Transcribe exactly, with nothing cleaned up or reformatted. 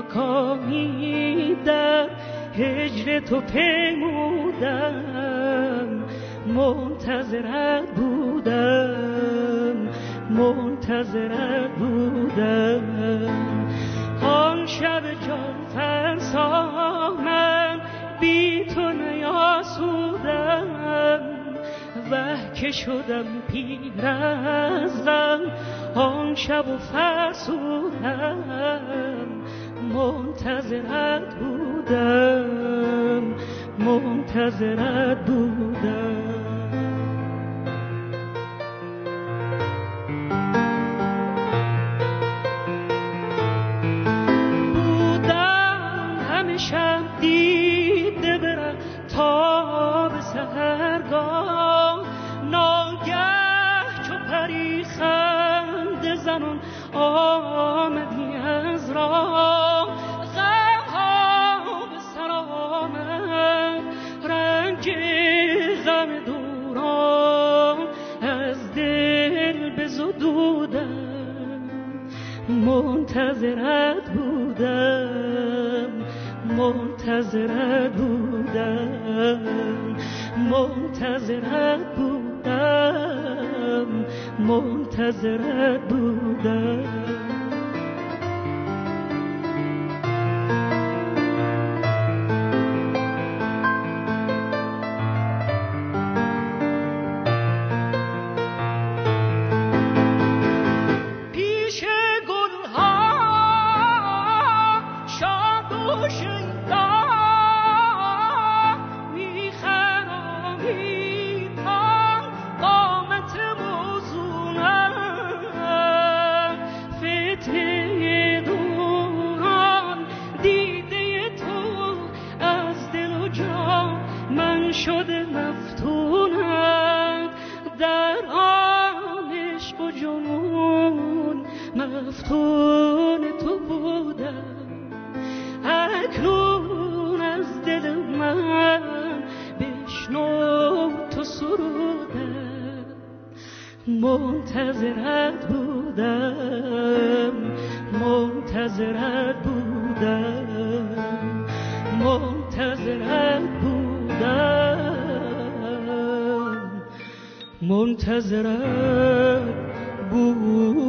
ماکامی در هجر تو پیمودم، منتظرت بودم، منتظرت بودم. آن شب جان فرسا من بی تو نیاسودم، وه که شدم پیر از غم آن شب و فرسودم. منتظرت بودم، منتظرت بودم. بودم همیشه دیده برم تا به سحرگاه، ناگه چو پری خنده زنان آمدی از راه. غمها به سر آمد، رنج غم دوران از دل بزدودم. منتظرت بودم، منتظرت بودم، منتظرت بودم، منتظرت بودم. شده مفتونم در آن عشق و جنون، مفتون تو بودم. اکنون از دل من بشنو تو سرودم. منتظرت بودم، منتظرت بودم، منتظرت بودم، منتظرت بود.